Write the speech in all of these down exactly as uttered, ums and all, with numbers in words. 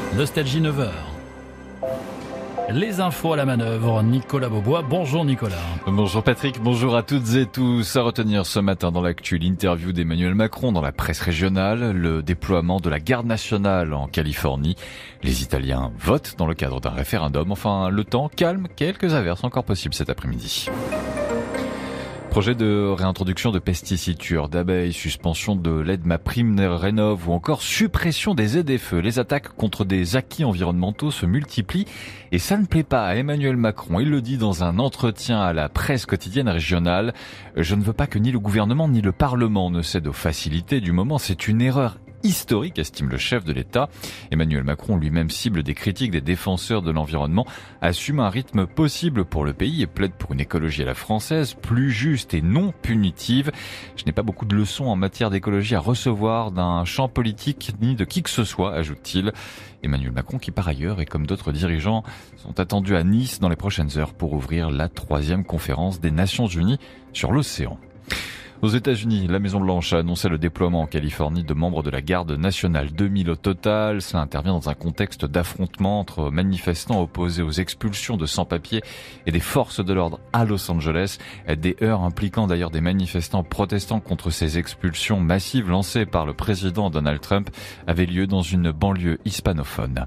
Nostalgie neuf heures. Les infos à la manœuvre, Nicolas Beaubois. Bonjour Nicolas. Bonjour Patrick, bonjour à toutes et tous. À retenir ce matin dans l'actu, l'interview d'Emmanuel Macron dans la presse régionale, le déploiement de la garde nationale en Californie. Les Italiens votent dans le cadre d'un référendum. Enfin, le temps calme, quelques averses encore possibles cet après-midi. Projet de réintroduction de pesticides tueurs d'abeilles, suspension de l'aide MaPrimeRénov' ou encore suppression des Z F E. Les attaques contre des acquis environnementaux se multiplient et ça ne plaît pas à Emmanuel Macron. Il le dit dans un entretien à la presse quotidienne régionale. Je ne veux pas que ni le gouvernement ni le Parlement ne cèdent aux facilités du moment. C'est une erreur historique, estime le chef de l'État. Emmanuel Macron lui-même cible des critiques des défenseurs de l'environnement, assume un rythme possible pour le pays et plaide pour une écologie à la française, plus juste et non punitive. Je n'ai pas beaucoup de leçons en matière d'écologie à recevoir d'un champ politique ni de qui que ce soit, ajoute-t-il. Emmanuel Macron qui par ailleurs et comme d'autres dirigeants sont attendus à Nice dans les prochaines heures pour ouvrir la troisième conférence des Nations Unies sur l'océan. Aux États-Unis, la Maison-Blanche a annoncé le déploiement en Californie de membres de la garde nationale, deux mille au total. Cela intervient dans un contexte d'affrontement entre manifestants opposés aux expulsions de sans-papiers et des forces de l'ordre à Los Angeles. Des heurts impliquant d'ailleurs des manifestants protestant contre ces expulsions massives lancées par le président Donald Trump avaient lieu dans une banlieue hispanophone.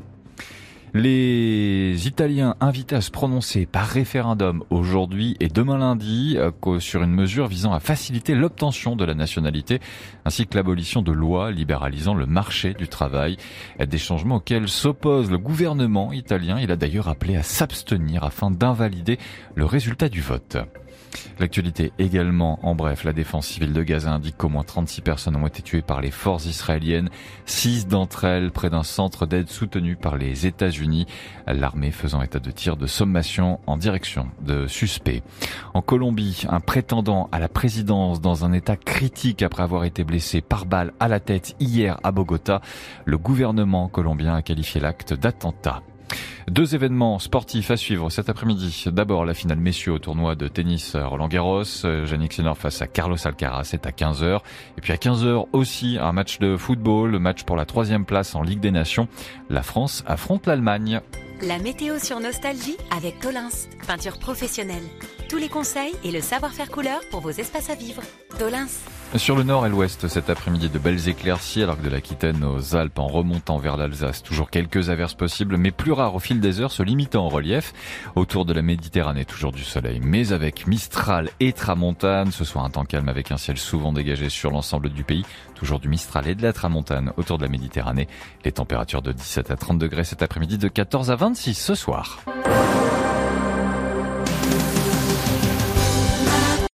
Les Italiens invités à se prononcer par référendum aujourd'hui et demain lundi sur une mesure visant à faciliter l'obtention de la nationalité ainsi que l'abolition de lois libéralisant le marché du travail. Des changements auxquels s'oppose le gouvernement italien. Il a d'ailleurs appelé à s'abstenir afin d'invalider le résultat du vote. L'actualité également, en bref, la défense civile de Gaza indique qu'au moins trente-six personnes ont été tuées par les forces israéliennes, six d'entre elles près d'un centre d'aide soutenu par les États-Unis, l'armée faisant état de tirs de sommation en direction de suspects. En Colombie, un prétendant à la présidence dans un état critique après avoir été blessé par balle à la tête hier à Bogota, le gouvernement colombien a qualifié l'acte d'attentat. Deux événements sportifs à suivre cet après-midi. D'abord, la finale messieurs au tournoi de tennis Roland-Garros. Jannik Sinner face à Carlos Alcaraz, c'est à quinze heures. Et puis à quinze heures aussi, un match de football, le match pour la troisième place en Ligue des Nations. La France affronte l'Allemagne. La météo sur Nostalgie avec Tolins, peinture professionnelle. Tous les conseils et le savoir-faire couleur pour vos espaces à vivre. Tolins. Sur le nord et l'ouest cet après-midi, de belles éclaircies, alors que de l'Aquitaine aux Alpes en remontant vers l'Alsace. Toujours quelques averses possibles, mais plus rares au fil des heures, se limitant en relief. Autour de la Méditerranée, toujours du soleil, mais avec Mistral et Tramontane. Ce soir, un temps calme avec un ciel souvent dégagé sur l'ensemble du pays. Toujours du Mistral et de la Tramontane autour de la Méditerranée. Les températures de dix-sept à trente degrés cet après-midi, de quatorze à vingt-six ce soir.